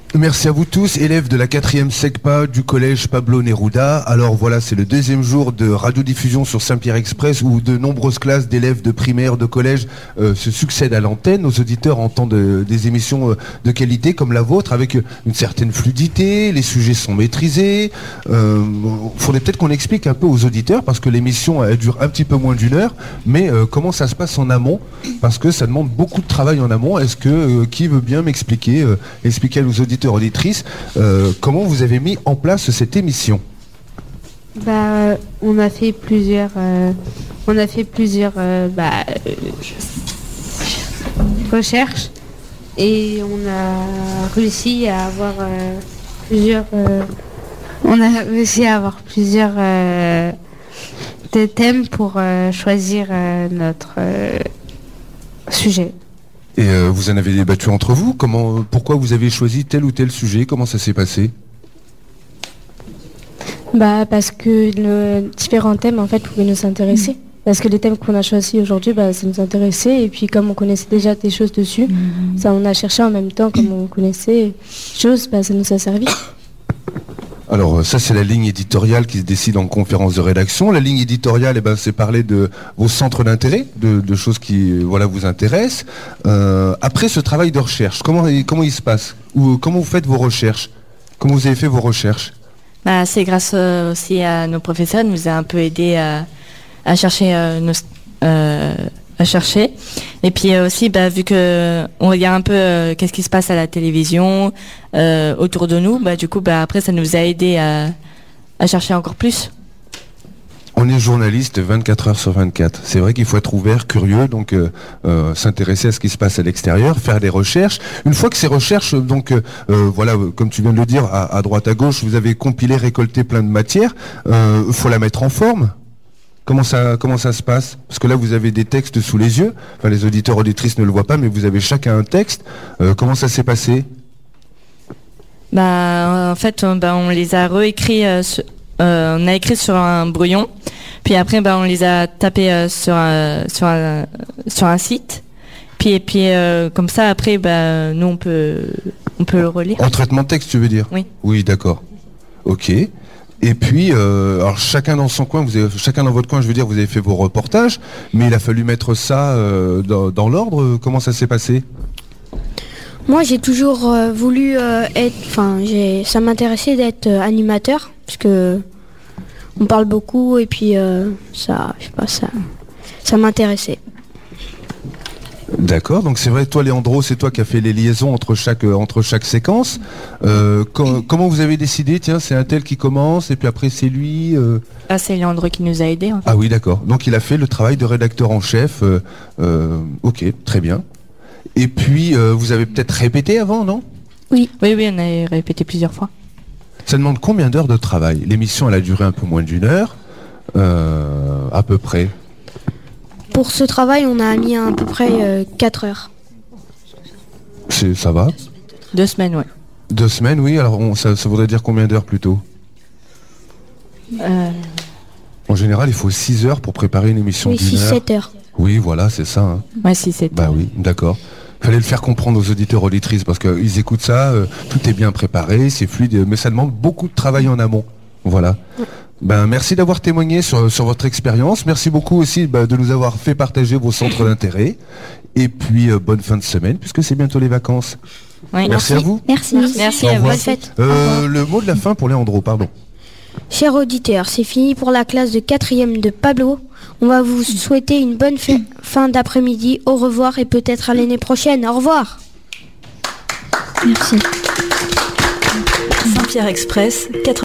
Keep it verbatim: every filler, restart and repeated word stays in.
Merci à vous tous, élèves de la quatrième SECPA du collège Pablo Neruda. Alors voilà, c'est le deuxième jour de radiodiffusion sur Saint-Pierre Express où de nombreuses classes d'élèves de primaire, de collège euh, se succèdent à l'antenne. Nos auditeurs entendent euh, des émissions euh, de qualité comme la vôtre avec euh, une certaine fluidité, les sujets sont maîtrisés. Il euh, faudrait peut-être qu'on explique un peu aux auditeurs parce que l'émission elle dure un petit peu moins d'une heure, mais euh, comment ça se passe en amont parce que ça demande beaucoup de travail en amont. Est-ce que euh, qui veut bien m'expliquer, euh, expliquer à nos auditeurs auditrices, euh, comment vous avez mis en place cette émission? Bah, on a fait plusieurs, euh, on a fait plusieurs euh, bah, euh, recherches et on a réussi à avoir euh, plusieurs, euh, on a réussi à avoir plusieurs euh, des thèmes pour euh, choisir euh, notre euh, sujet. Et euh, vous en avez débattu entre vous. Comment, pourquoi vous avez choisi tel ou tel sujet? Comment ça s'est passé? Bah parce que nos différents thèmes en fait pouvaient nous intéresser. Mmh. Parce que les thèmes qu'on a choisis aujourd'hui, bah, ça nous intéressait. Et puis comme on connaissait déjà des choses dessus, mmh. ça on a cherché en même temps, comme on connaissait des choses, bah, ça nous a servi. Alors ça c'est la ligne éditoriale qui se décide en conférence de rédaction. La ligne éditoriale, eh ben, c'est parler de vos centres d'intérêt, de, de choses qui voilà, vous intéressent. Euh, après ce travail de recherche, comment, comment il se passe? Ou comment vous faites vos recherches? Comment vous avez fait vos recherches? Bah, c'est grâce euh, aussi à nos professeurs, nous a un peu aidé à, à chercher euh, nos, euh, à chercher. Et puis euh, aussi, bah, vu que on regarde un peu euh, qu'est-ce qui se passe à la télévision euh, autour de nous, bah, du coup, bah, après, ça nous a aidé à, à chercher encore plus. On est journaliste vingt-quatre heures sur vingt-quatre. C'est vrai qu'il faut être ouvert, curieux, donc euh, euh, s'intéresser à ce qui se passe à l'extérieur, faire des recherches. Une fois que ces recherches, donc euh, voilà, comme tu viens de le dire, à, à droite, à gauche, vous avez compilé, récolté plein de matières. Il euh, faut la mettre en forme. Comment ça, comment ça se passe? Parce que là, vous avez des textes sous les yeux. Enfin, les auditeurs auditrices ne le voient pas, mais vous avez chacun un texte. Euh, comment ça s'est passé? Bah, en fait, on, bah, on les a réécrits. Euh, sur, euh, on a écrit sur un brouillon. Puis après, bah, on les a tapés euh, sur un, sur un, sur un site. Puis et puis euh, comme ça, après, bah, nous on peut, on peut le relire. En traitement de texte, tu veux dire? Oui. Oui, d'accord. Ok. Et puis, euh, alors chacun dans son coin, vous avez, chacun dans votre coin, je veux dire, vous avez fait vos reportages, mais il a fallu mettre ça euh, dans, dans l'ordre. Comment ça s'est passé? Moi, j'ai toujours euh, voulu euh, être, enfin, j'ai, ça m'intéressait d'être euh, animateur, parce que on parle beaucoup et puis euh, ça, je sais pas, ça, ça m'intéressait. D'accord, donc c'est vrai, toi Léandro, c'est toi qui as fait les liaisons entre chaque, euh, entre chaque séquence. Euh, com- comment vous avez décidé? Tiens, c'est un tel qui commence et puis après c'est lui euh... Ah, c'est Léandro qui nous a aidés. En fait. Ah oui, d'accord. Donc il a fait le travail de rédacteur en chef. Euh, euh, ok, très bien. Et puis euh, vous avez peut-être répété avant, non? Oui. Oui, oui, on a répété plusieurs fois. Ça demande combien d'heures de travail? L'émission, elle a duré un peu moins d'une heure, euh, à peu près. Pour ce travail, on a mis à peu près euh, quatre heures. C'est, ça va? Deux semaines, ouais. Deux semaines, oui. Alors, on, ça, ça voudrait dire combien d'heures plutôt? euh... En général, il faut six heures pour préparer une émission oui, d'une six, heure. sept heures. Oui, voilà, c'est ça. Hein. Ouais, six, sept Bah oui, d'accord. Fallait le faire comprendre aux auditeurs auditrices parce qu'ils écoutent ça, euh, tout est bien préparé, c'est fluide, mais ça demande beaucoup de travail en amont. Voilà. Ouais. Ben, merci d'avoir témoigné sur, sur votre expérience. Merci beaucoup aussi ben, de nous avoir fait partager vos centres d'intérêt. Et puis, euh, bonne fin de semaine, puisque c'est bientôt les vacances. Oui, merci, merci à vous. Merci. Merci, merci à vous. Bonne fête. Euh, le mot de la fin pour Léandro, pardon. Chers auditeurs, c'est fini pour la classe de quatrième de Pablo. On va vous souhaiter une bonne fin, fin d'après-midi. Au revoir et peut-être à l'année prochaine. Au revoir. Merci. Saint-Pierre Express,